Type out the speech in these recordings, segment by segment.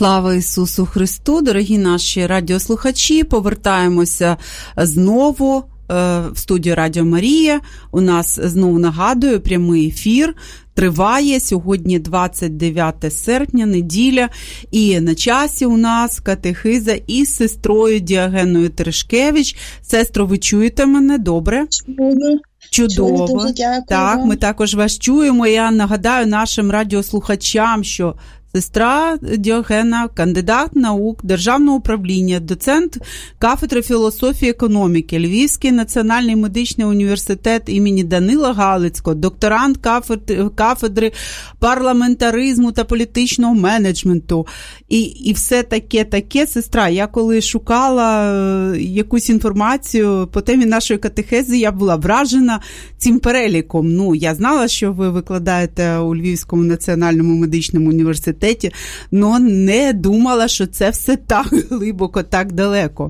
Слава Ісусу Христу, дорогі наші радіослухачі, повертаємося знову в студію Радіо Марія. У нас, знову нагадую, прямий ефір триває. Сьогодні 29 серпня, неділя, і на часі у нас катехиза із сестрою Діогеною Терешкевич. Сестро, ви чуєте мене? Добре? Чудово. Так, ми також вас чуємо. Я нагадаю нашим радіослухачам, що сестра Діогена, кандидат наук, державного управління, доцент кафедри філософії і економіки, Львівський національний медичний університет імені Данила Галицького, докторант кафедри парламентаризму та політичного менеджменту. І все таке. Сестра, я коли шукала якусь інформацію по темі нашої катехези, я була вражена цим переліком. Я знала, що ви викладаєте у Львівському національному медичному університеті, но не думала, що це все так глибоко, так далеко.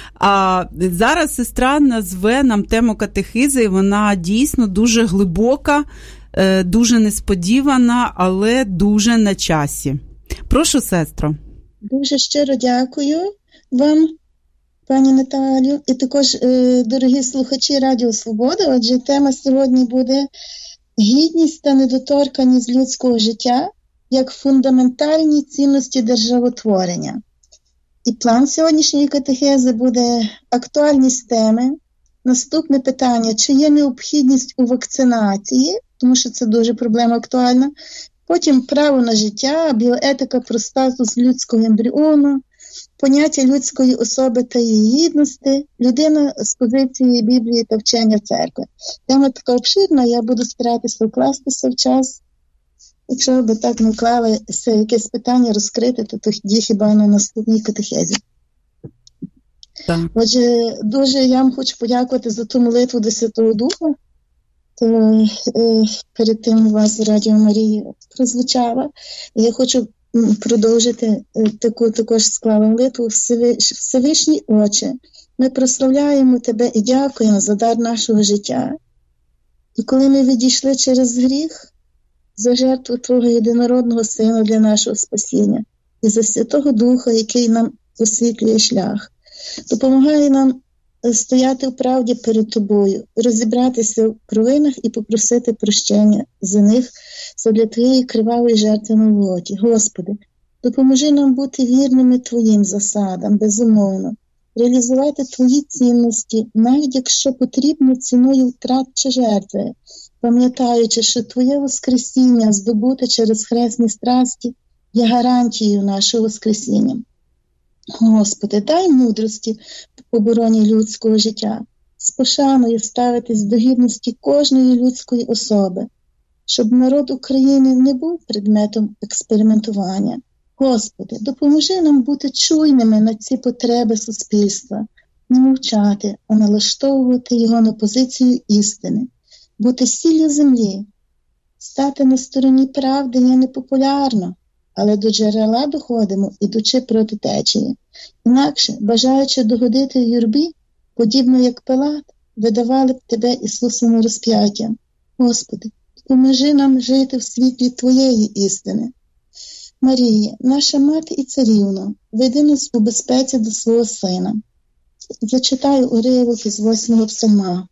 А зараз сестра назве нам тему катехизи, і вона дійсно дуже глибока, дуже несподівана, але дуже на часі. Прошу, сестро. Дуже щиро дякую вам, пані Наталю, і також, дорогі слухачі Радіо Свобода. Отже, тема сьогодні буде «Гідність та недоторканність людського життя як фундаментальні цінності державотворення». І план сьогоднішньої катехези буде актуальність теми. Наступне питання, чи є необхідність у вакцинації, тому що це дуже проблема актуальна. Потім право на життя, біоетика про статус людського ембріону, поняття людської особи та її гідності, людина з позиції Біблії та вчення церкви. Тема така обширна, я буду старатися вкластися в час. Якщо би так не вклалося якесь питання розкрити, то тоді хіба на наступній катехезі. Так. Отже, дуже я вам хочу подякувати за ту молитву до Святого Духа. То, перед тим у вас в Радіо Марії прозвучала. Я хочу продовжити таку також склала молитву. Всевишній Отче, ми прославляємо Тебе і дякуємо за дар нашого життя. І коли ми відійшли через гріх, за жертву Твого єдинородного Сина для нашого спасіння і за Святого Духа, який нам освітлює шлях, допомагає нам стояти в правді перед Тобою, розібратися в провинах і попросити прощення за них задля Твоєї кривавої жертви на Голгофі. Господи, допоможи нам бути вірними Твоїм засадам, безумовно, реалізувати Твої цінності, навіть якщо потрібно ціною втрат чи жертви, пам'ятаючи, що Твоє воскресіння, здобуте через хресні страсті, є гарантією нашого воскресіння. Господи, дай мудрості в обороні людського життя, з пошаною ставитись до гідності кожної людської особи, щоб народ України не був предметом експериментування. Господи, допоможи нам бути чуйними на ці потреби суспільства, не мовчати, а налаштовувати його на позицію істини, бути сіллю землі, стати на стороні правди є непопулярно, але до джерела доходимо, ідучи проти течії. Інакше, бажаючи догодити юрбі, подібно як Пилат, видавали б Тебе Ісусом розп'яттям. Господи, допоможи нам жити в світлі Твоєї істини. Марія, наша мати і царівно, веди нас у безпеці до свого Сина. Зачитаю уривок із 8-го псалма.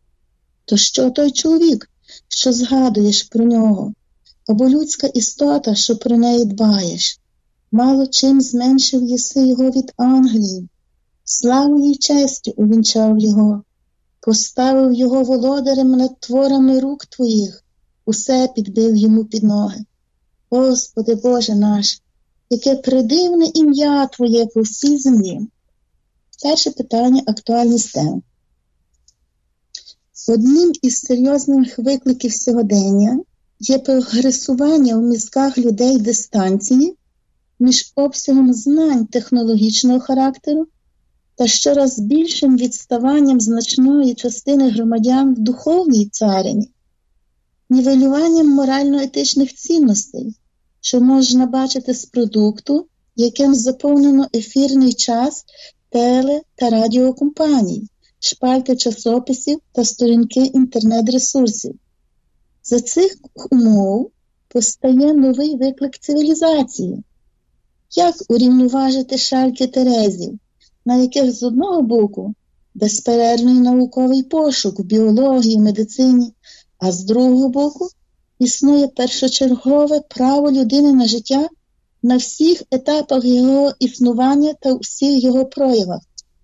То що той чоловік, що згадуєш про нього, або людська істота, що про неї дбаєш? Мало чим зменшив єси його від ангелів, славою й честю увінчав його, поставив його володарем над творами рук Твоїх, усе підбив йому під ноги. Господи Боже наш, яке придивне ім'я Твоє по всій землі. Перше питання – актуальність тем. Одним із серйозних викликів сьогодення є прогресування в мізках людей дистанції між обсягом знань технологічного характеру та щораз більшим відставанням значної частини громадян в духовній царині, нівелюванням морально-етичних цінностей, що можна бачити з продукту, яким заповнено ефірний час теле- та радіокомпаній, шпальти часописів та сторінки інтернет-ресурсів. За цих умов постає новий виклик цивілізації. Як урівноважити шальки терезів, на яких з одного боку безперервний науковий пошук в біології, медицині, а з другого боку існує першочергове право людини на життя на всіх етапах його існування та у всіх його проявах.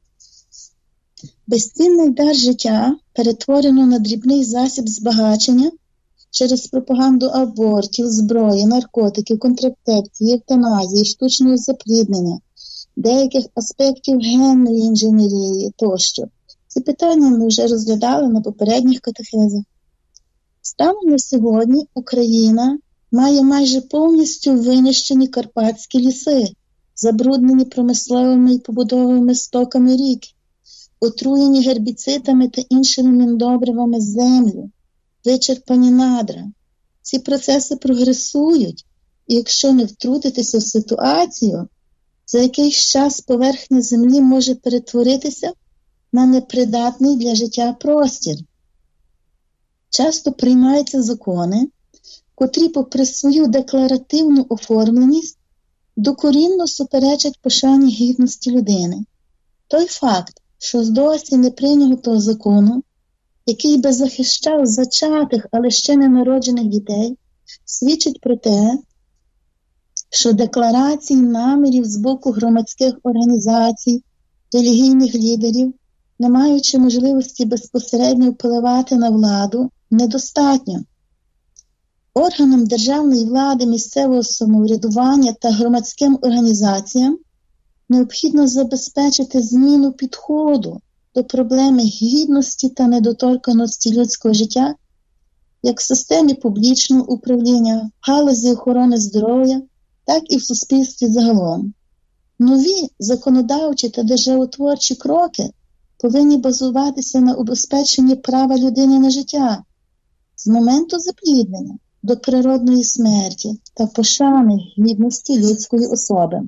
Безцінний дар життя перетворено на дрібний засіб збагачення через пропаганду абортів, зброї, наркотиків, контрацепції, евтаназії, штучного запліднення, деяких аспектів генної інженерії тощо. Ці питання ми вже розглядали на попередніх катехезах. Станом на сьогодні Україна має майже повністю винищені карпатські ліси, забруднені промисловими і побудовими стоками рік, отруєні гербіцидами та іншими міндобривами землю, вичерпані надра. Ці процеси прогресують, і якщо не втрутитися в ситуацію, за якийсь час поверхня землі може перетворитися на непридатний для життя простір. Часто приймаються закони, котрі попри свою декларативну оформленість докорінно суперечать пошані гідності людини. Той факт, що досі не прийнятого закону, який би захищав зачатих, але ще не народжених дітей, свідчить про те, що декларації намірів з боку громадських організацій, релігійних лідерів, не маючи можливості безпосередньо впливати на владу, недостатньо. Органам державної влади, місцевого самоврядування та громадським організаціям необхідно забезпечити зміну підходу до проблеми гідності та недоторканості людського життя як в системі публічного управління, в галузі охорони здоров'я, так і в суспільстві загалом. Нові законодавчі та державотворчі кроки повинні базуватися на убезпеченні права людини на життя з моменту запліднення до природної смерті та пошани гідності людської особи.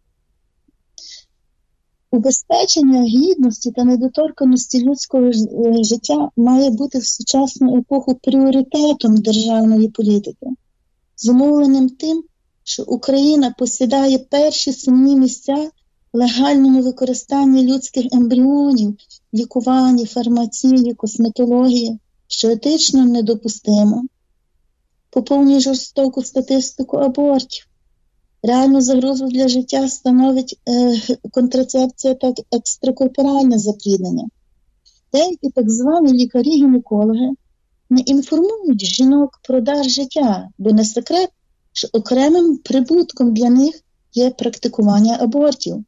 Убезпечення гідності та недоторканості людського життя має бути в сучасну епоху пріоритетом державної політики, зумовленим тим, що Україна посідає перші сумні місця в легальному використанні людських ембріонів, лікуванні, фармації, косметології, що етично недопустимо, поповнює жорстоку статистику абортів. Реальну загрозу для життя становить контрацепція та екстракорпоральне запліднення. Деякі так звані лікарі-гінекологи не інформують жінок про дар життя, бо не секрет, що окремим прибутком для них є практикування абортів.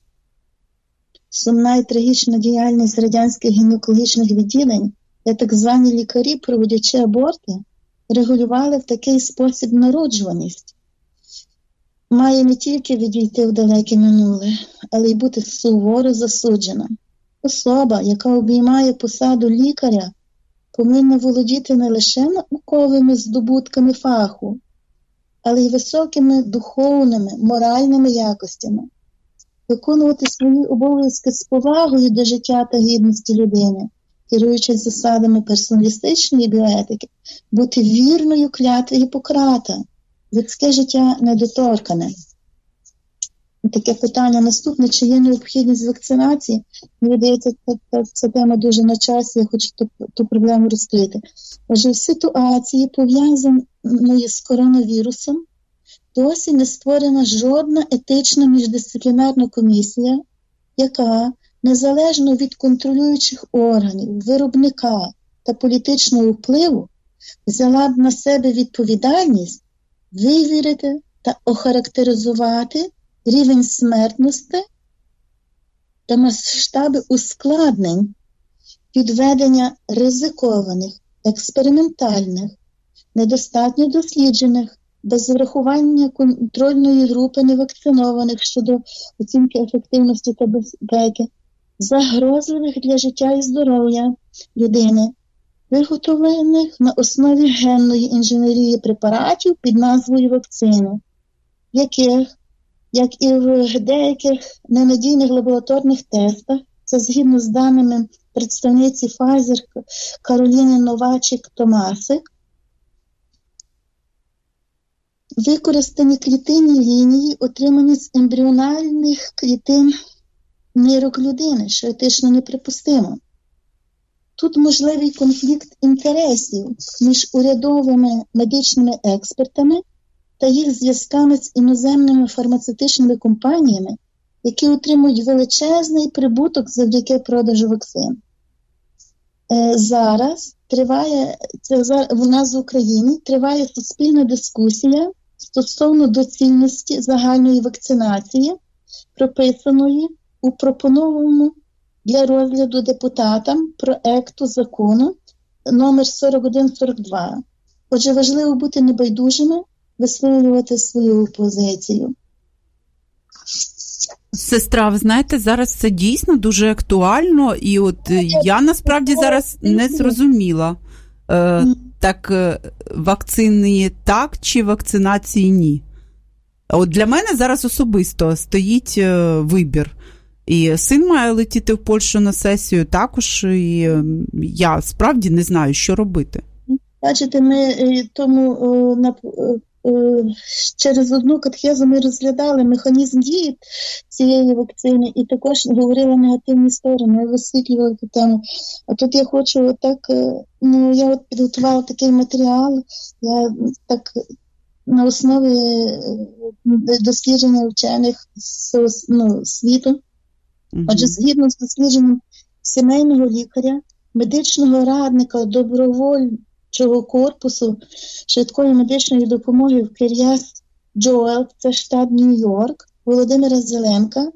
Сумна і трагічна діяльність радянських гінекологічних відділень, де так звані лікарі, проводячи аборти, регулювали в такий спосіб народжуваність, має не тільки відійти в далеке минуле, але й бути суворо засуджена. Особа, яка обіймає посаду лікаря, повинна володіти не лише науковими здобутками фаху, але й високими духовними, моральними якостями, виконувати свої обов'язки з повагою до життя та гідності людини, керуючись засадами персоналістичної біоетики, бути вірною клятві Гіппократа, людське життя недоторкане. І таке питання наступне, чи є необхідність вакцинації? Мені здається, ця тема дуже на часі, я хочу ту проблему розкрити. Отже, в ситуації, пов'язаної з коронавірусом, досі не створена жодна етична міждисциплінарна комісія, яка, незалежно від контролюючих органів, виробника та політичного впливу, взяла б на себе відповідальність вивірити та охарактеризувати рівень смертності та масштаби ускладнень підведення ризикованих, експериментальних, недостатньо досліджених, без врахування контрольної групи невакцинованих щодо оцінки ефективності та безпеки, загрозливих для життя і здоров'я людини, виготовлених на основі генної інженерії препаратів під назвою вакцини, яких, як і в деяких ненадійних лабораторних тестах, це згідно з даними представниці Pfizer Кароліни Новачик-Томасик, використані клітинні лінії, отримані з ембріональних клітин нирок людини, що етично неприпустимо. Тут можливий конфлікт інтересів між урядовими медичними експертами та їх зв'язками з іноземними фармацевтичними компаніями, які отримують величезний прибуток завдяки продажу вакцин. Зараз триває, в нас в Україні триває суспільна дискусія стосовно доцільності загальної вакцинації, прописаної у пропонованому для розгляду депутатам проекту закону номер 4142. Отже, важливо бути небайдужими, висловлювати свою позицію. Сестра, ви знаєте, зараз це дійсно дуже актуально, і от я насправді зараз не зрозуміла, так вакцини так чи вакцинації ні. От для мене зараз особисто стоїть вибір. І син має летіти в Польщу на сесію також, і я справді не знаю, що робити. Бачите, ми через одну катехезу ми розглядали механізм дії цієї вакцини і також говорили негативні сторони, висвітлювали цю тему. А тут я хочу я підготувала такий матеріал, я так на основі дослідження вчених світу. Отже, згідно з дослідженням сімейного лікаря, медичного радника, добровольчого корпусу швидкої медичної допомоги в Кір'ят-Джоел, це штат Нью-Йорк, Володимира Зеленка,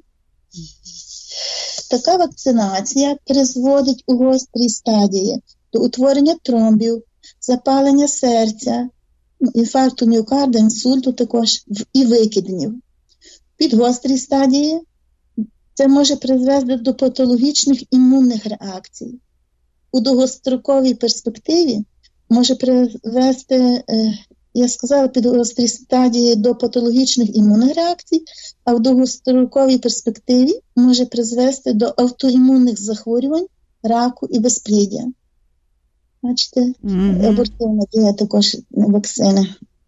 така вакцинація призводить у гострій стадії до утворення тромбів, запалення серця, інфаркту міокарда, інсульту також і викиднів. Під гострій стадії це може призвести до патологічних імунних реакцій. У довгостроковій перспективі може привести, я сказала, під гострій стадії до патологічних імунних реакцій, а в довгостроковій перспективі може призвести до автоімунних захворювань, раку і безпліддя. Бачите, абортивна дія також вакцини.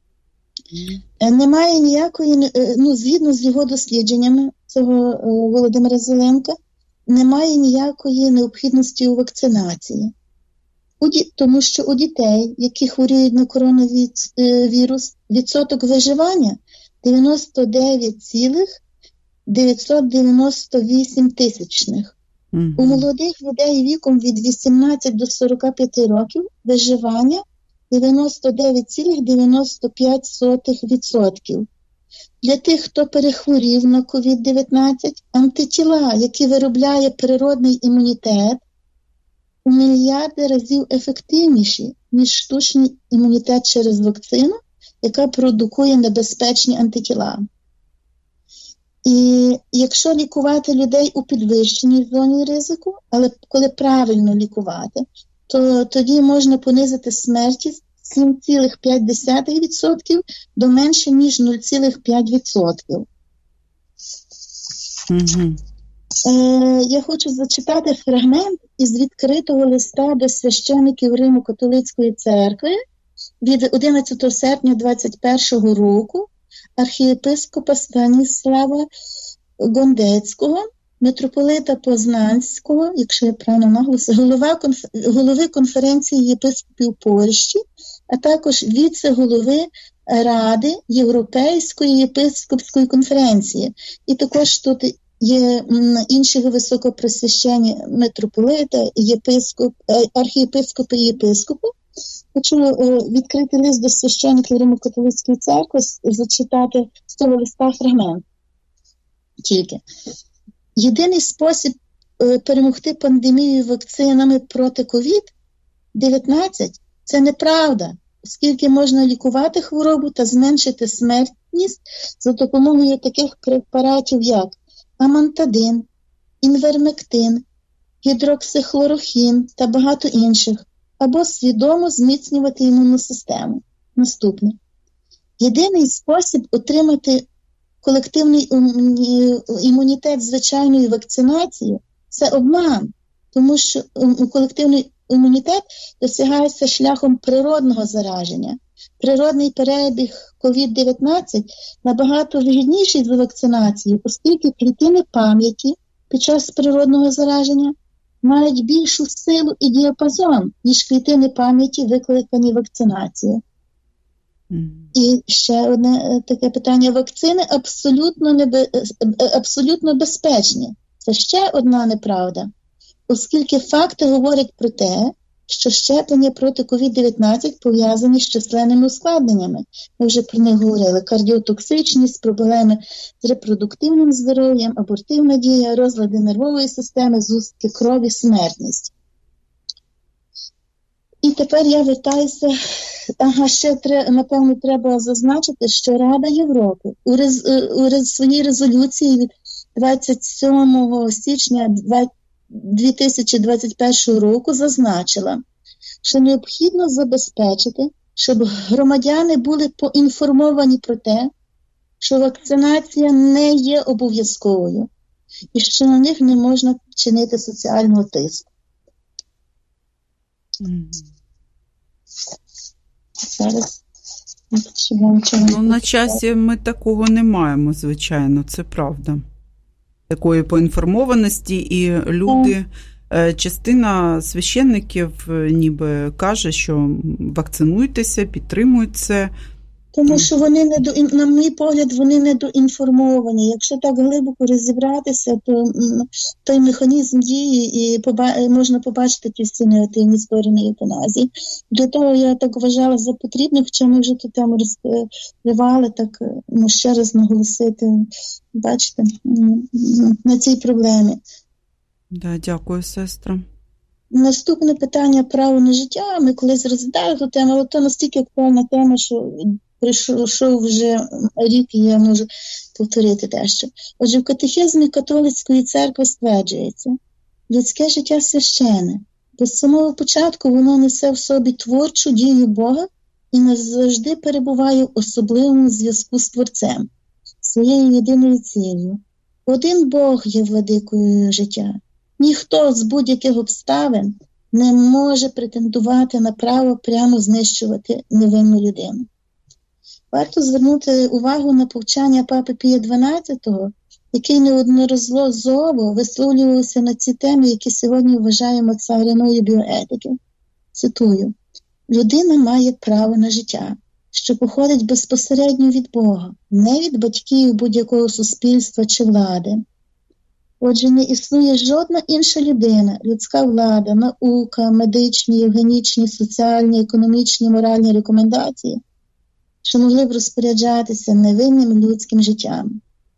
Немає ніякої, згідно з його дослідженнями, цього Володимира Зеленка, немає ніякої необхідності у вакцинації. Тому що у дітей, які хворіють на коронавірус, відсоток виживання 99,998 тисячних. У молодих людей віком від 18 до 45 років виживання 99,95%. Для тих, хто перехворів на COVID-19, антитіла, які виробляє природний імунітет, у мільярди разів ефективніші, ніж штучний імунітет через вакцину, яка продукує небезпечні антитіла. І якщо лікувати людей у підвищеній зоні ризику, але коли правильно лікувати, то тоді можна понизити смертність з 7,5% до менше, ніж 0,5%. Я хочу зачитати фрагмент із відкритого листа до священиків Римо-католицької церкви від 11 серпня 2021 року архієпископа Станіслава Гондецького, митрополита Познанського, якщо я правильно наголосила, голови конференції єпископів Польщі, а також віце-голови Ради Європейської єпископської конференції. І також тут є інші високопресвящені митрополита, архієпископи і єпископи. Хочу відкрити лист до священиків Римо-католицької церкви, зачитати з цього листа фрагмент. Тільки. Єдиний спосіб перемогти пандемію вакцинами проти COVID-19 – це неправда, оскільки можна лікувати хворобу та зменшити смертність за допомогою таких препаратів, як амантадин, інвермектин, гідроксихлорохін та багато інших, або свідомо зміцнювати імунну систему. Наступне. Єдиний спосіб отримати колективний імунітет звичайною вакцинацією – це обман, тому що колективний імунітет досягається шляхом природного зараження. природний перебіг COVID-19 набагато вигідніший за вакцинацію, оскільки клітини пам'яті під час природного зараження мають більшу силу і діапазон, ніж клітини пам'яті, викликані вакцинацією. І ще одне таке питання. Вакцини абсолютно безпечні. Це ще одна неправда, оскільки факти говорять про те, що щеплення проти COVID-19 пов'язані з численними ускладненнями. Ми вже про них говорили. Кардіотоксичність, проблеми з репродуктивним здоров'ям, абортивна дія, розлади нервової системи, зустки крові, смертність. І тепер я вертаюся. Напевно, треба зазначити, що Рада Європи у своїй резолюції від 27 січня 2021 року зазначила, що необхідно забезпечити, щоб громадяни були поінформовані про те, що вакцинація не є обов'язковою і що на них не можна чинити соціального тиску. Зараз. На часі ми такого не маємо, звичайно, це правда. Такої поінформованості, і люди, частина священників ніби каже, що вакцинуйтеся, підтримують це. Тому що вони, на мій погляд, вони недоінформовані. Якщо так глибоко розібратися, то той механізм дії і можна побачити ті всі негативні сторони евтаназії. Для того я так вважала за потрібне, хоча ми вже ту тему розкривали, так ще раз наголосити, бачите, на цій проблемі. Да, дякую, сестра. Наступне питання – право на життя. Ми колись розглядали ту тему, але то настільки актуальна тема, що прийшов вже рік, і я можу повторити дещо. Отже, в катехизмі католицької церкви стверджується, людське життя священне. Бо з самого початку воно несе в собі творчу дію Бога і назавжди перебуває в особливому зв'язку з Творцем, своєю єдиною ціллю. Один Бог є владикою життя. Ніхто з будь-яких обставин не може претендувати на право прямо знищувати невинну людину. Варто звернути увагу на повчання Папи Пія XII, який неодноразово висловлювався на ці теми, які сьогодні вважаємо цариною біоетики. Цитую: «Людина має право на життя, що походить безпосередньо від Бога, не від батьків будь-якого суспільства чи влади. Отже, не існує жодна інша людина, людська влада, наука, медичні, євгенічні, соціальні, економічні, моральні рекомендації, що могли б розпоряджатися невинним людським життям.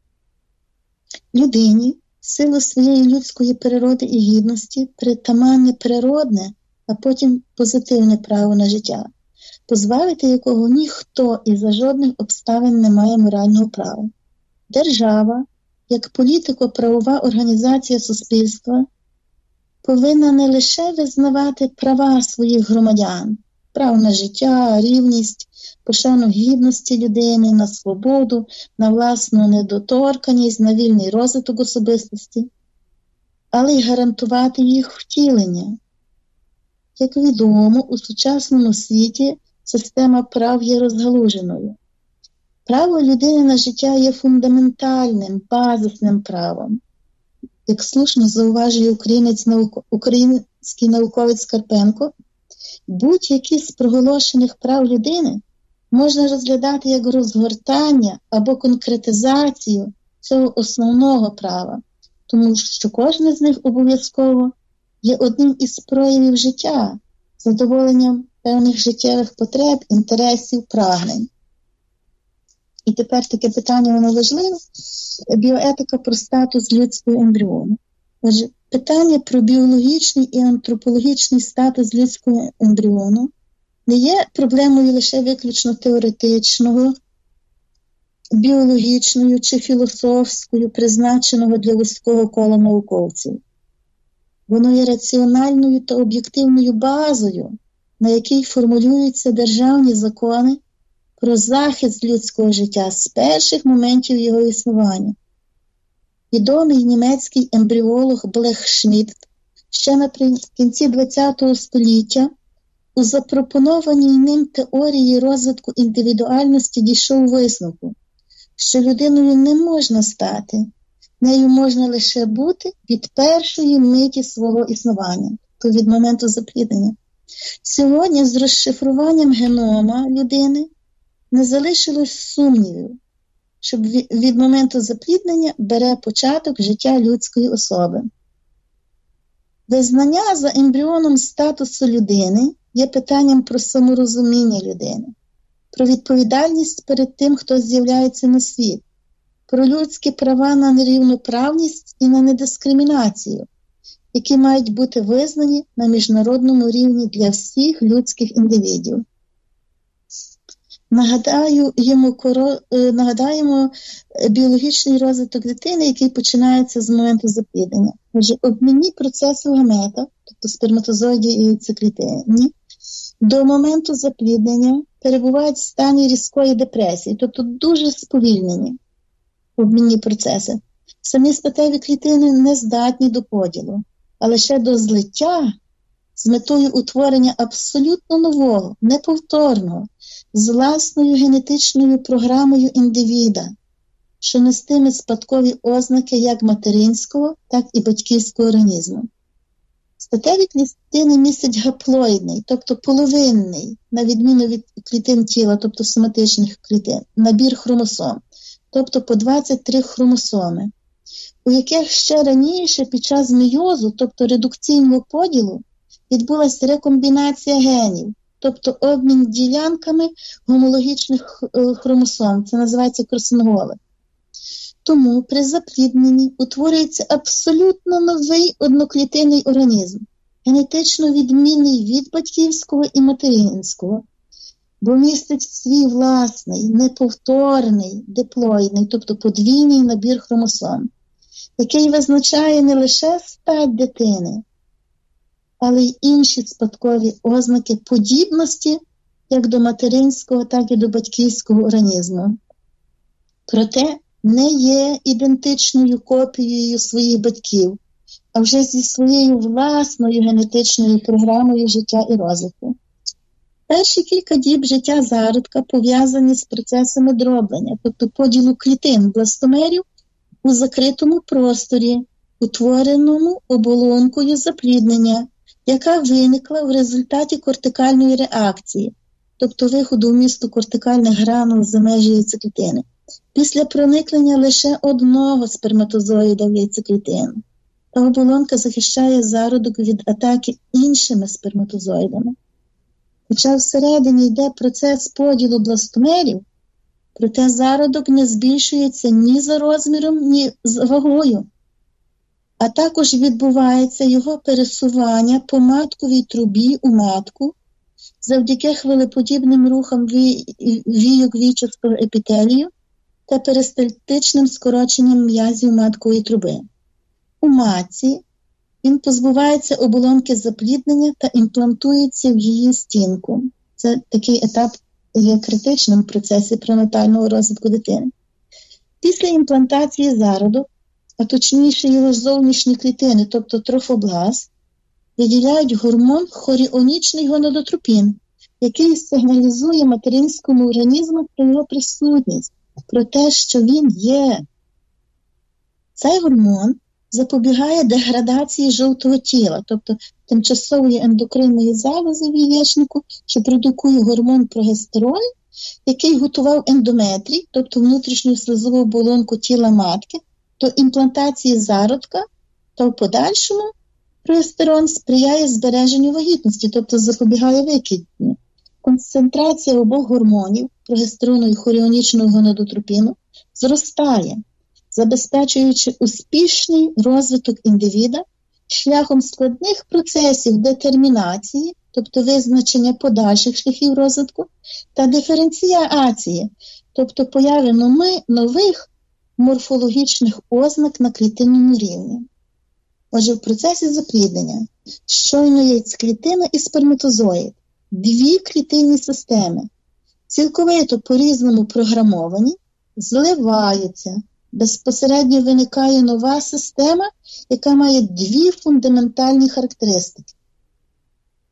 Людині, в силу своєї людської природи і гідності, притаманне природне, а потім позитивне право на життя, позбавити якого ніхто і за жодних обставин не має морального права. Держава, як політико-правова організація суспільства, повинна не лише визнавати права своїх громадян, право на життя, рівність, пошану гідності людини, на свободу, на власну недоторканність, на вільний розвиток особистості, але й гарантувати їх втілення. Як відомо, у сучасному світі система прав є розгалуженою. Право людини на життя є фундаментальним, базисним правом. Як слушно зауважує український науковець Карпенко, будь-які з проголошених прав людини можна розглядати як розгортання або конкретизацію цього основного права, тому що кожне з них обов'язково є одним із проявів життя, задоволенням певних життєвих потреб, інтересів, прагнень. І тепер таке питання, воно важливе. Біоетика про статус людського ембріону. Отже, питання про біологічний і антропологічний статус людського ембріону не є проблемою лише виключно теоретичного, біологічною чи філософською, призначеного для вузького кола науковців. Воно є раціональною та об'єктивною базою, на якій формулюються державні закони про захист людського життя з перших моментів його існування. Відомий німецький ембріолог Блех Шмідт ще наприкінці ХХ століття у запропонованій ним теорії розвитку індивідуальності дійшов висновку, що людиною не можна стати, нею можна лише бути від першої миті свого існування, то від моменту запліднення. Сьогодні з розшифруванням генома людини не залишилось сумнівів, що від моменту запліднення бере початок життя людської особи. Визнання за ембріоном статусу людини є питанням про саморозуміння людини, про відповідальність перед тим, хто з'являється на світ, про людські права на нерівноправність і на недискримінацію, які мають бути визнані на міжнародному рівні для всіх людських індивідів. Нагадаємо біологічний розвиток дитини, який починається з моменту запліднення. Отже, обмінні процеси в гаметах, тобто сперматозоїді і яйцеклітині, до моменту запліднення перебувають в стані різкої депресії, тобто дуже сповільнені обмінні процеси. Самі статеві клітини не здатні до поділу, а лише до злиття з метою утворення абсолютно нового, неповторного, з власною генетичною програмою індивіда, що нестиме спадкові ознаки як материнського, так і батьківського організму. Статеві клітини містять гаплоїдний, тобто половинний, на відміну від клітин тіла, тобто соматичних клітин, набір хромосом, тобто по 23 хромосоми, у яких ще раніше під час мейозу, тобто редукційного поділу, відбулася рекомбінація генів, тобто обмін ділянками гомологічних хромосом, це називається кросинголи. Тому при заплідненні утворюється абсолютно новий одноклітинний організм, генетично відмінний від батьківського і материнського, бо містить свій власний, неповторний, диплоїдний, тобто подвійний набір хромосом, який визначає не лише стать дитини, але й інші спадкові ознаки подібності як до материнського, так і до батьківського організму. Проте не є ідентичною копією своїх батьків, а вже зі своєю власною генетичною програмою життя і розвитку. Перші кілька діб життя зародка пов'язані з процесами дроблення, тобто поділу клітин бластомерів у закритому просторі, утвореному оболонкою запліднення, яка виникла в результаті кортикальної реакції, тобто виходу вмісту кортикальних гранул за межі яйцеклітини, після проникнення лише одного сперматозоїда в яйцеклітину. Та оболонка захищає зародок від атаки іншими сперматозоїдами. Хоча всередині йде процес поділу бластомерів, проте зародок не збільшується ні за розміром, ні за вагою. А також відбувається його пересування по матковій трубі у матку завдяки хвилеподібним рухам війок війчастого епітелію та перистальтичним скороченням м'язів маткової труби. У матці він позбувається оболонки запліднення та імплантується в її стінку. Це такий етап є критичним в процесі пренатального розвитку дитини. Після імплантації зародок, а точніше його зовнішні клітини, тобто трофобласт, виділяють гормон хоріонічний гонадотропін, який сигналізує материнському організму про його присутність, про те, що він є. Цей гормон запобігає деградації жовтого тіла, тобто тимчасової ендокринної залози в яєчнику, що продукує гормон прогестерон, який готував ендометрій, тобто внутрішню слизову оболонку тіла матки, до імплантації зародка, та в подальшому прогестерон сприяє збереженню вагітності, тобто запобігає викидню. Концентрація обох гормонів, прогестерону і хоріонічного гонадотропіну, зростає, забезпечуючи успішний розвиток індивіда шляхом складних процесів детермінації, тобто визначення подальших шляхів розвитку, та диференціації, тобто появи нових морфологічних ознак на клітинному рівні. Отже, в процесі запліднення щойно яйцеклітина і сперматозоїд, дві клітинні системи, цілковито по-різному програмовані, зливаються. Безпосередньо виникає нова система, яка має дві фундаментальні характеристики.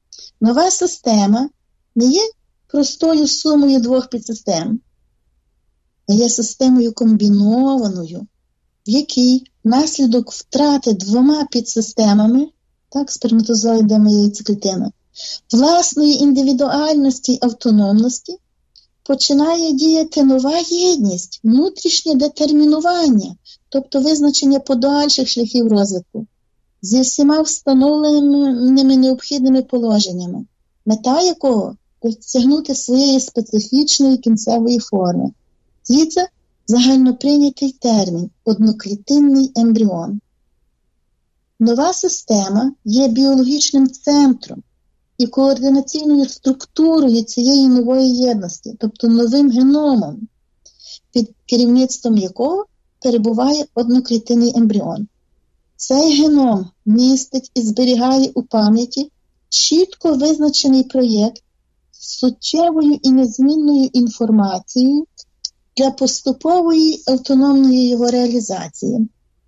Нова система не є простою сумою двох підсистем, а є системою комбінованою, в якій внаслідок втрати двома підсистемами, так, сперматозоїдами і яйцеклітини, власної індивідуальності й автономності, починає діяти нова єдність, внутрішнє детермінування, тобто визначення подальших шляхів розвитку, зі всіма встановленими необхідними положеннями, мета якого – досягнути своєї специфічної кінцевої форми. Звідси загальноприйнятий термін – одноклітинний ембріон. Нова система є біологічним центром і координаційною структурою цієї нової єдності, тобто новим геномом, під керівництвом якого перебуває одноклітинний ембріон. Цей геном містить і зберігає у пам'яті чітко визначений проєкт з суттєвою і незмінною інформацією для поступової автономної його реалізації.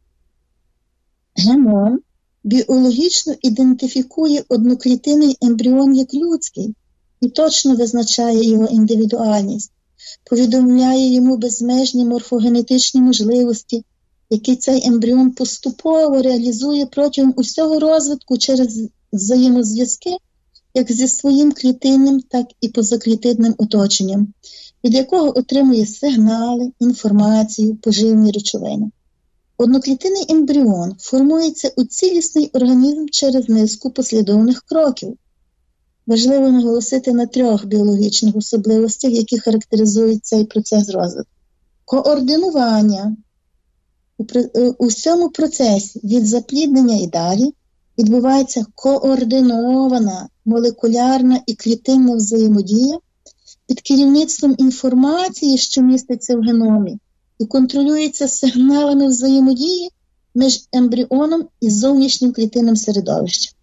Геном біологічно ідентифікує одноклітинний ембріон як людський і точно визначає його індивідуальність, повідомляє йому безмежні морфогенетичні можливості, які цей ембріон поступово реалізує протягом усього розвитку через взаємозв'язки як зі своїм клітинним, так і позаклітинним оточенням, від якого отримує сигнали, інформацію, поживні речовини. Одноклітинний ембріон формується у цілісний організм через низку послідовних кроків. Важливо наголосити на 3 біологічних особливостях, які характеризують цей процес розвитку. Координування. У всьому процесі від запліднення і далі відбувається координована молекулярна і клітинна взаємодія під керівництвом інформації, що міститься в геномі, і контролюється сигналами взаємодії між ембріоном і зовнішнім клітинним середовищем.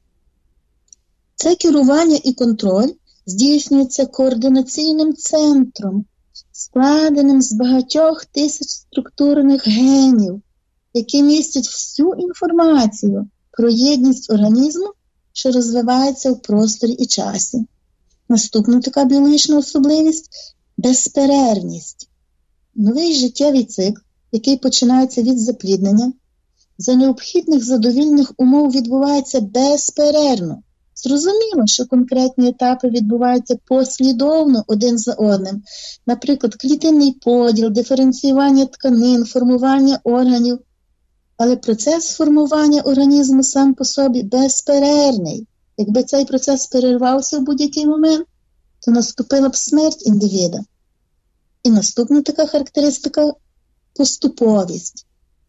Це керування і контроль здійснюється координаційним центром, складеним з багатьох тисяч структурних генів, які містять всю інформацію про єдність організму, що розвивається в просторі і часі. Наступна така біологічна особливість – безперервність. Новий життєвий цикл, який починається від запліднення, за необхідних задовільних умов відбувається безперервно. Зрозуміло, що конкретні етапи відбуваються послідовно один за одним. Наприклад, клітинний поділ, диференціювання тканин, формування органів. Але процес формування організму сам по собі безперервний. Якби цей процес перервався в будь-який момент, то наступила б смерть індивіда. І наступна така характеристика – поступовість.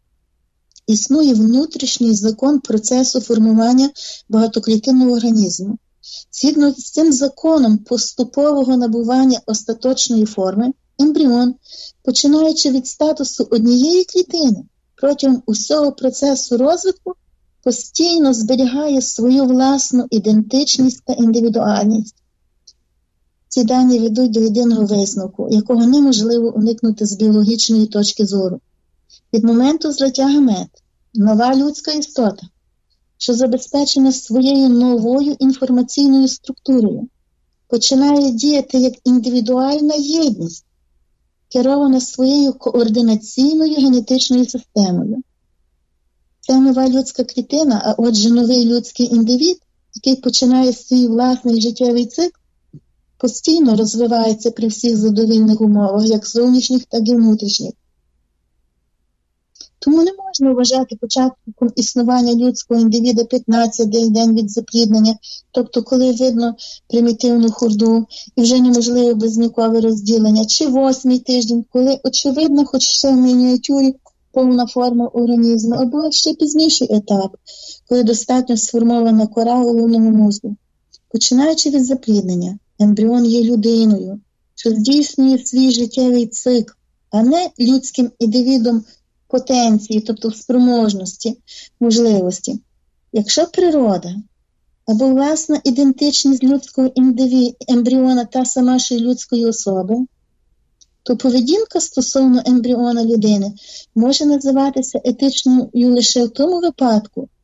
Існує внутрішній закон процесу формування багатоклітинного організму. Згідно з цим законом поступового набування остаточної форми, ембріон, починаючи від статусу однієї клітини, протягом усього процесу розвитку постійно зберігає свою власну ідентичність та індивідуальність. Ці дані ведуть до єдиного висновку, якого неможливо уникнути з біологічної точки зору. Від моменту злиття гамет нова людська істота, що забезпечена своєю новою інформаційною структурою, починає діяти як індивідуальна єдність, керована своєю координаційною генетичною системою. Ця нова людська клітина, а отже новий людський індивід, який починає свій власний життєвий цикл, постійно розвивається при всіх задовільних умовах, як зовнішніх, так і внутрішніх. Тому не можна вважати початком існування людського індивіда 15-й день від запліднення, тобто коли видно примітивну хурду і вже неможливо безнікове розділення, чи 8-й тиждень, коли очевидно, хоч ще в мініатюрі, повна форма організму, або ще пізніший етап, коли достатньо сформована кора головного мозку. Починаючи від запліднення, ембріон є людиною, що здійснює свій життєвий цикл, а не людським індивідом потенції, тобто спроможності, можливості. Якщо природа або власна ідентичність людського ембріона та сама ж людської особи, то поведінка стосовно ембріона людини може називатися етичною лише в тому випадку,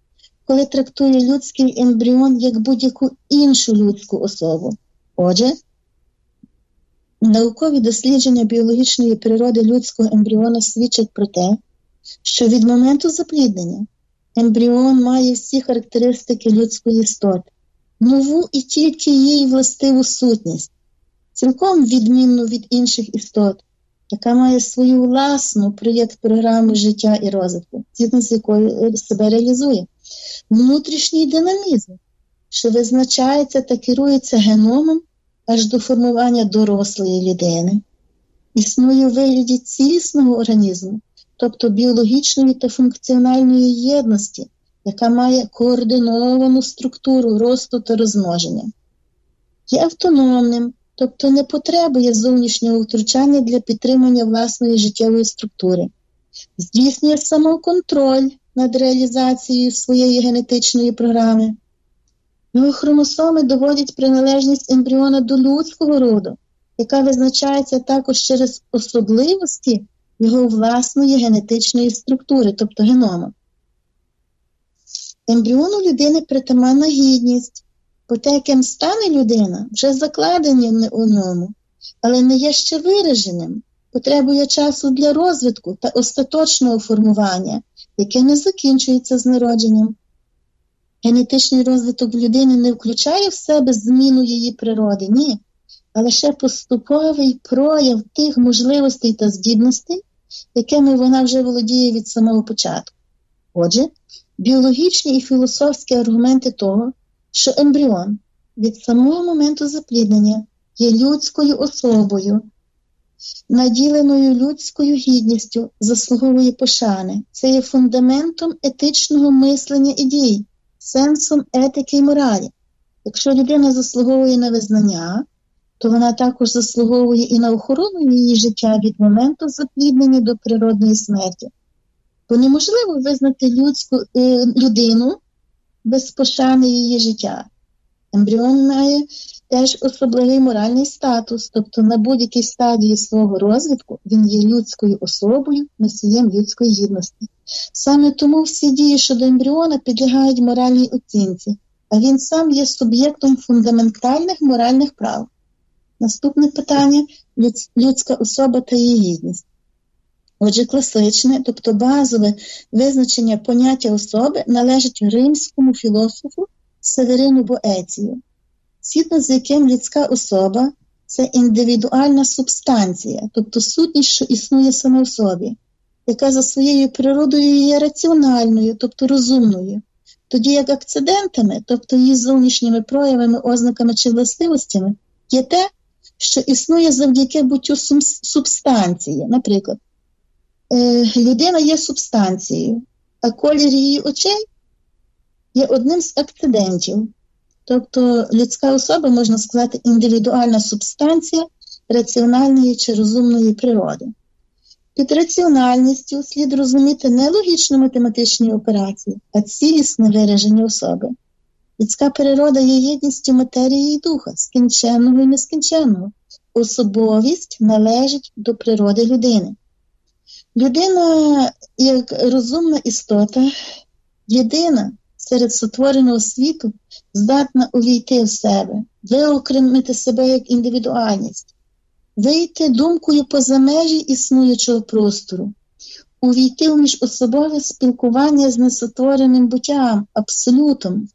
коли трактує людський ембріон як будь-яку іншу людську особу. Отже, наукові дослідження біологічної природи людського ембріона свідчать про те, що від моменту запліднення ембріон має всі характеристики людської істоти, нову і тільки їй властиву сутність, цілком відмінну від інших істот, яка має свою власну проєкт-програму життя і розвитку, згідно з якою себе реалізує. Внутрішній динамізм, що визначається та керується геномом аж до формування дорослої людини, існує у вигляді цілісного організму, тобто біологічної та функціональної єдності, яка має координовану структуру росту та розмноження. Є автономним, тобто не потребує зовнішнього втручання для підтримання власної життєвої структури. Здійснює самоконтроль над реалізацією своєї генетичної програми. Його хромосоми доводять приналежність ембріона до людського роду, яка визначається також через особливості його власної генетичної структури, тобто генома. Ембріону людини притаманна гідність, бо те, яким стане людина, вже закладені у ньому, але не є ще вираженим, потребує часу для розвитку та остаточного формування, яке не закінчується з народженням. Генетичний розвиток людини не включає в себе зміну її природи, ні, а лише поступовий прояв тих можливостей та здібностей, якими вона вже володіє від самого початку. Отже, біологічні і філософські аргументи того, що ембріон від самого моменту запліднення є людською особою, наділеною людською гідністю, заслуговує пошани. Це є фундаментом етичного мислення і дій, сенсом етики і моралі. Якщо людина заслуговує на визнання, то вона також заслуговує і на охорону її життя від моменту запліднення до природної смерті. Бо неможливо визнати людину без пошани її життя. Ембріон має теж особливий моральний статус, тобто на будь-якій стадії свого розвитку він є людською особою, носієм людської гідності. Саме тому всі дії щодо ембріона підлягають моральній оцінці, а він сам є суб'єктом фундаментальних моральних прав. Наступне питання – людська особа та її гідність. Отже, класичне, тобто базове визначення поняття особи належить римському філософу Северину Боецію, згідно з яким людська особа – це індивідуальна субстанція, тобто сутність, що існує сама в собі, яка за своєю природою є раціональною, тобто розумною, тоді як акцидентами, тобто її зовнішніми проявами, ознаками чи властивостями, є те, що існує завдяки буттю субстанції. Наприклад, людина є субстанцією, а колір її очей є одним з акцидентів. Тобто людська особа, можна сказати, індивідуальна субстанція раціональної чи розумної природи. Під раціональністю слід розуміти не логічно-математичні операції, а цілісне вираження особи. Людська природа є єдністю матерії і духа, скінченного і нескінченного. Особовість належить до природи людини. Людина, як розумна істота, єдина серед сотвореного світу, здатна увійти в себе, виокремити себе як індивідуальність, вийти думкою поза межі існуючого простору, увійти в міжособове спілкування з несотвореним буттям, абсолютом.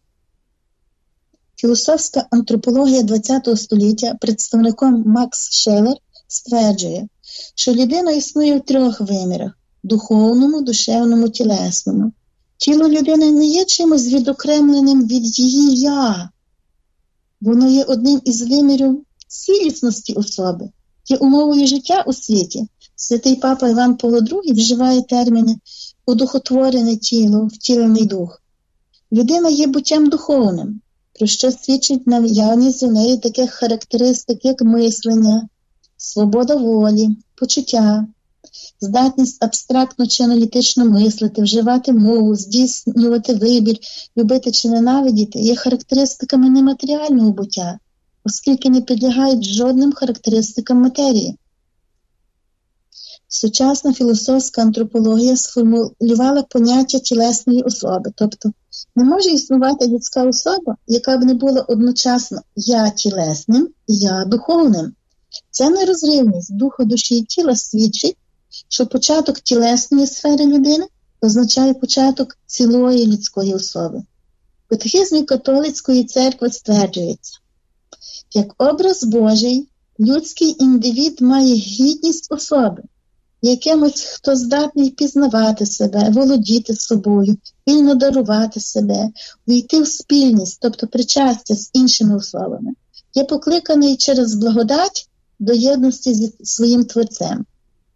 Філософська антропологія ХХ століття, представником Макс Шеллер, стверджує, що людина існує в трьох вимірах – духовному, душевному, тілесному. Тіло людини не є чимось відокремленим від її «я». Воно є одним із вимірів цілісності особи, є умовою життя у світі. Святий Папа Іван Павло II вживає терміни «одухотворене тіло», «втілений дух». Людина є буттям духовним, про що свідчить наявність у неї таких характеристик, як мислення, свобода волі, почуття, здатність абстрактно чи аналітично мислити, вживати мову, здійснювати вибір, любити чи ненавидіти, є характеристиками нематеріального буття, оскільки не підлягають жодним характеристикам матерії. сучасна філософська антропологія сформулювала поняття тілесної особи. Тобто не може існувати людська особа, яка б не була одночасно «я» тілесним і «я» духовним. Ця нерозривність духу, душі і тіла свідчить, що початок тілесної сфери людини означає початок цілої людської особи. В катехизмі католицької церкви стверджується, як образ Божий, людський індивід має гідність особи, якимось, хто здатний пізнавати себе, володіти собою, вільно дарувати себе, увійти в спільність, тобто причастя з іншими особами, є покликаний через благодать до єдності зі своїм Творцем.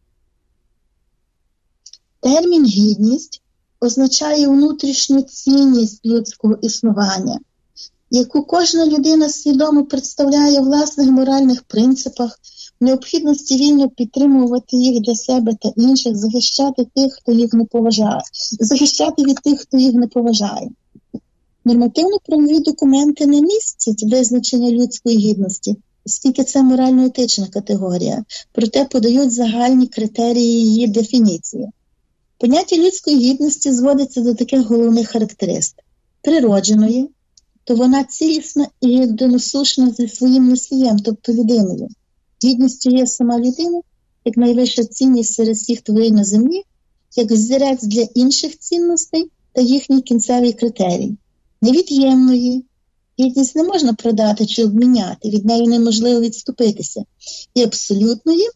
Термін «гідність» означає внутрішню цінність людського існування, яку кожна людина свідомо представляє в власних моральних принципах, необхідності вільно підтримувати їх для себе та інших, захищати від тих, хто їх не поважає. Нормативно-правові документи не містять визначення людської гідності, оскільки це морально-етична категорія, проте подають загальні критерії її дефініції. Поняття людської гідності зводиться до таких головних характеристик. Природженої, то вона цілісна і єдиносушна зі своїм носієм, тобто людиною. Гідністю є сама людина, як найвища цінність серед всіх творінь на землі, як взірець для інших цінностей та їхній кінцевий критерій. Невід'ємної. Гідність не можна продати чи обміняти, від неї неможливо відступитися. І абсолютної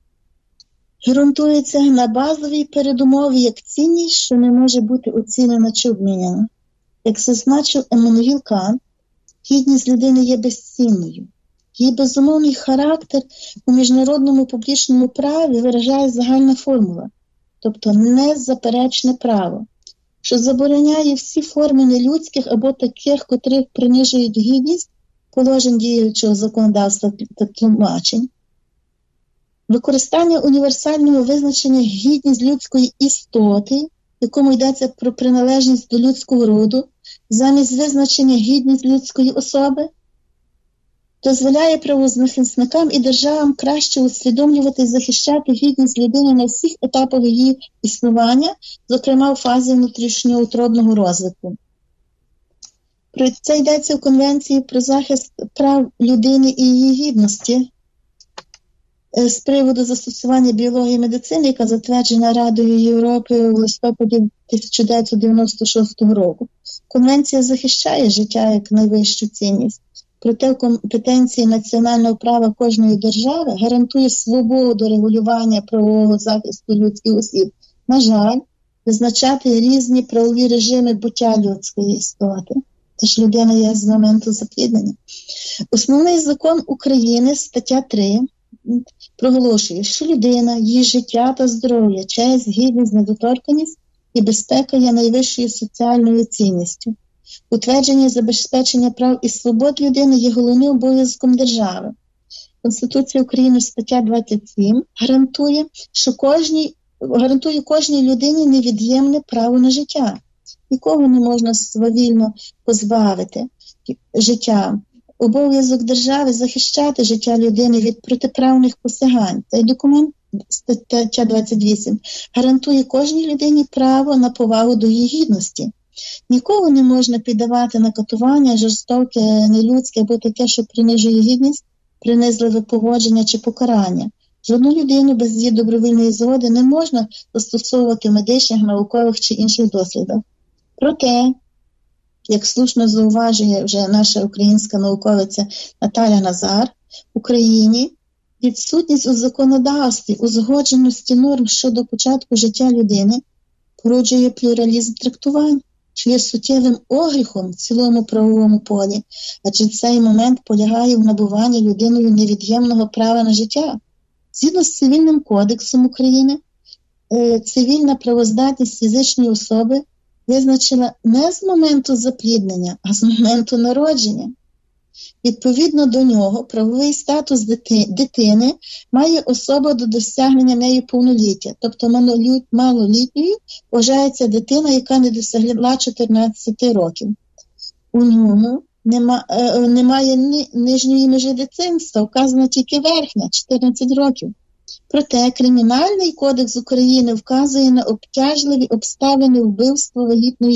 ґрунтується на базовій передумові як цінність, що не може бути оцінена чи обміняна. Як зазначив Еммануїл Кант, гідність людини є безцінною. Її безумовний характер у міжнародному публічному праві виражає загальна формула, тобто незаперечне право, що забороняє всі форми нелюдських або таких, котрих принижують гідність положень діючого законодавства та тлумачень. Використання універсального визначення гідність людської істоти, в якому йдеться про приналежність до людського роду, замість визначення гідність людської особи, дозволяє правозахисникам і державам краще усвідомлювати і захищати гідність людини на всіх етапах її існування, зокрема у фазі внутрішньоутробного розвитку. Про це йдеться в Конвенції про захист прав людини і її гідності з приводу застосування біології і медицини, яка затверджена Радою Європи у листопаді 1996 року. Конвенція захищає життя як найвищу цінність. Проте в компетенції національного права кожної держави гарантує свободу регулювання правового захисту людських осіб. На жаль, визначати різні правові режими буття людської істоти. Тож людина є з моменту запліднення. Основний закон України, стаття 3, проголошує, що людина, її життя та здоров'я, честь, гідність, недоторканність і безпека є найвищою соціальною цінністю. Утвердження і забезпечення прав і свобод людини є головним обов'язком держави. Конституція України, стаття 27, гарантує кожній людині невід'ємне право на життя. Нікого не можна свавільно позбавити життя. Обов'язок держави захищати життя людини від протиправних посягань. Цей документ, стаття 28, гарантує кожній людині право на повагу до її гідності. Нікого не можна піддавати на катування, жорстоке, нелюдське або таке, що принижує гідність, принизливе поводження чи покарання. Жодну людину без її добровільної згоди не можна застосовувати в медичних, наукових чи інших дослідах. Проте, як слушно зауважує вже наша українська науковиця Наталя Назар, в Україні відсутність у законодавстві узгодженості норм щодо початку життя людини породжує плюралізм трактувань, що є суттєвим огріхом в цілому правовому полі, адже цей момент полягає в набуванні людиною невід'ємного права на життя. Згідно з Цивільним кодексом України, цивільна правоздатність фізичної особи визначила не з моменту запліднення, а з моменту народження. Відповідно до нього, правовий статус дитини має особа до досягнення нею повноліття, тобто малолітньою вважається дитина, яка не досягла 14 років. У ньому немає нижньої межі дитинства, вказана тільки верхня, 14 років. Проте Кримінальний кодекс України вказує на обтяжливі обставини вбивства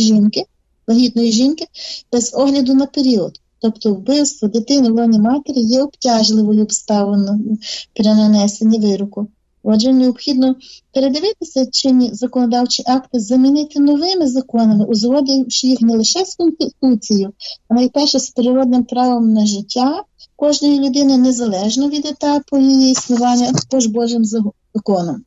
вагітної жінки без огляду на період. Тобто вбивство дитини в лоні матері є обтяжливою обставиною при нанесенні вироку. Отже, необхідно передивитися чинні законодавчі акти, замінити новими законами, узгодивши їх не лише з Конституцією, а найперше з природним правом на життя кожної людини, незалежно від етапу її існування, також Божим законом.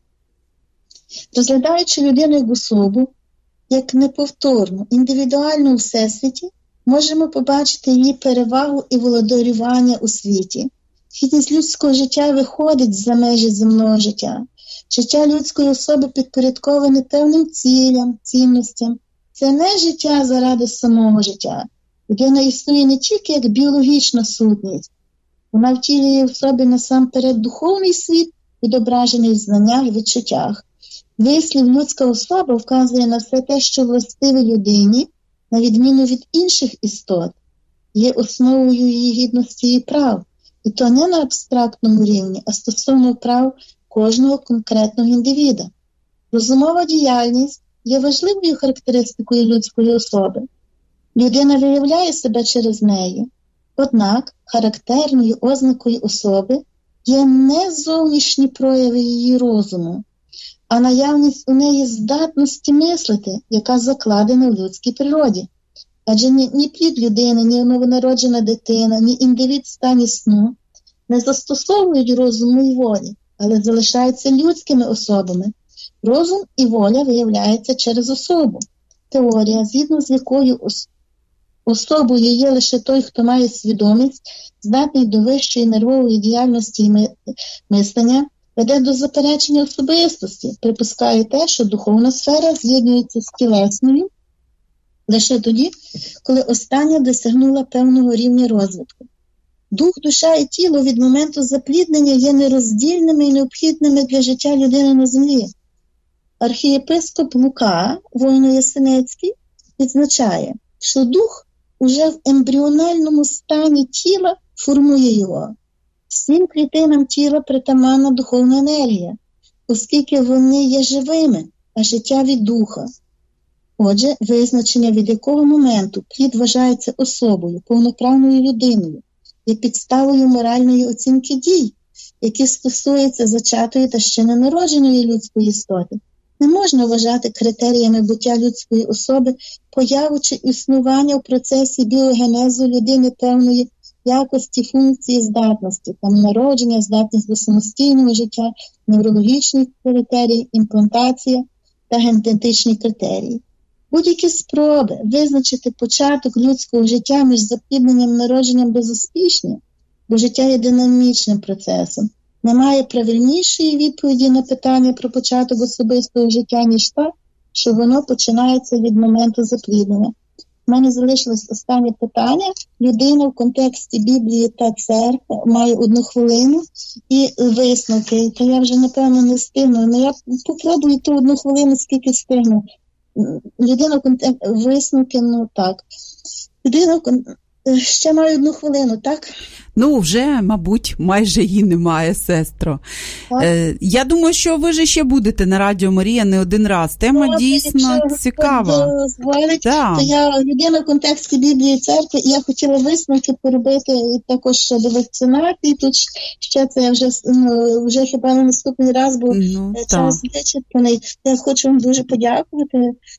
Розглядаючи людину як особу, як неповторну, індивідуальну у всесвіті, можемо побачити її перевагу і володарювання у світі. Гідність людського життя виходить за межі земного життя. Життя людської особи підпорядковане певним цілям, цінностям. Це не життя заради самого життя. Людина існує не тільки як біологічна сутність. Вона втілює в собі насамперед духовний світ, відображений в знаннях і відчуттях. Вислів «людська особа» вказує на все те, що властиве людині, на відміну від інших істот, є основою її гідності і прав. І то не на абстрактному рівні, а стосовно прав кожного конкретного індивіда. Розумова діяльність є важливою характеристикою людської особи. Людина виявляє себе через неї. Однак характерною ознакою особи є не зовнішні прояви її розуму, а наявність у неї здатності мислити, яка закладена в людській природі. Адже ні плід людини, ні новонароджена дитина, ні індивід в стані сну не застосовують розуму і волі, але залишаються людськими особами. Розум і воля виявляються через особу. Теорія, згідно з якою особою є лише той, хто має свідомість, здатний до вищої нервової діяльності і мислення, веде до заперечення особистості, припускає те, що духовна сфера з'єднується з тілесною лише тоді, коли остання досягнула певного рівня розвитку. Дух, душа і тіло від моменту запліднення є нероздільними і необхідними для життя людини на землі. Архієпископ Лука, Воїно-Ясенецький, відзначає, що дух уже в ембріональному стані тіла формує його. Всім клітинам тіла притаманна духовна енергія, оскільки вони є живими, а життя від духа. Отже, визначення, від якого моменту плід вважається особою, повноправною людиною, є підставою моральної оцінки дій, які стосуються зачатої та ще ненародженої людської істоти. Не можна вважати критеріями буття людської особи появу чи існування в процесі біогенезу людини певної якості, функції, здатності, там народження, здатність до самостійного життя, неврологічні критерії, імплантація та генетичні критерії. Будь-які спроби визначити початок людського життя між заплідненням і народженням безуспішні, бо життя є динамічним процесом. Немає правильнішої відповіді на питання про початок особистого життя, ніж та, що воно починається від моменту запліднення. У мене залишилось останнє питання. Людина в контексті Біблії та церкви має 1 хвилину і висновки. То я вже, напевно, не встигну, але я попробую ту 1 хвилину, скільки встигну. Людина в контексті висновки, ну так. Людина ще має 1 хвилину, так? Ну, вже, мабуть, майже її немає, сестро. Я думаю, що ви ж ще будете на Радіо Марія не один раз. Тема дійсно цікава. То я людина в контексті Біблії і церкви, і я хотіла висновки поробити і також щодо вакцинації. Тут ще це я вже хіба на наступний раз, бо час вичерпаний. Я хочу вам дуже подякувати.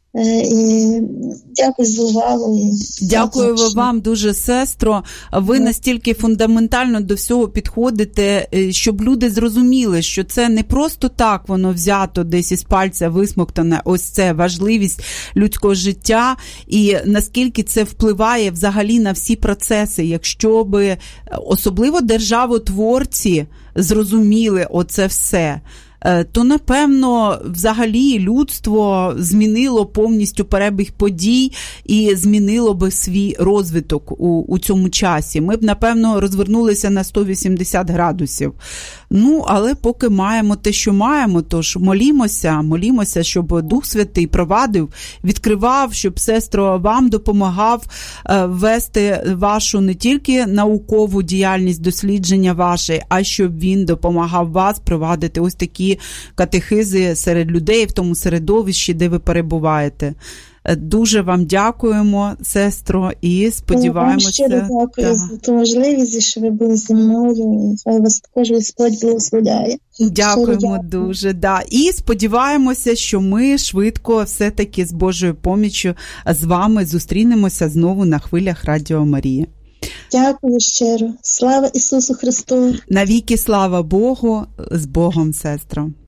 І дякую за увагу. Дякую вам дуже, сестро. Ви настільки фундаментально до всього підходите, щоб люди зрозуміли, що це не просто так воно взято десь із пальця висмоктане, ось це важливість людського життя і наскільки це впливає взагалі на всі процеси, якщо би особливо державотворці зрозуміли оце все. то, напевно, взагалі людство змінило повністю перебіг подій і змінило би свій розвиток у цьому часі. Ми б, напевно, розвернулися на 180 градусів. Але поки маємо те, що маємо, тож молімося, щоб Дух Святий провадив, відкривав, щоб, сестро, вам допомагав вести вашу не тільки наукову діяльність, дослідження ваше, а щоб він допомагав вас провадити ось такі катехизи серед людей в тому середовищі, де ви перебуваєте. Дуже вам дякуємо, сестро, і сподіваємося... Я вам щиро дякую за ту можливість, що ви були зі мною, і хай вас також Господь благословляє. Дякуємо дуже, да. І сподіваємося, що ми швидко все-таки з Божою поміччю з вами зустрінемося знову на хвилях Радіо Марія. Дякую щиро. Слава Ісусу Христу! Навіки слава Богу, з Богом, сестро!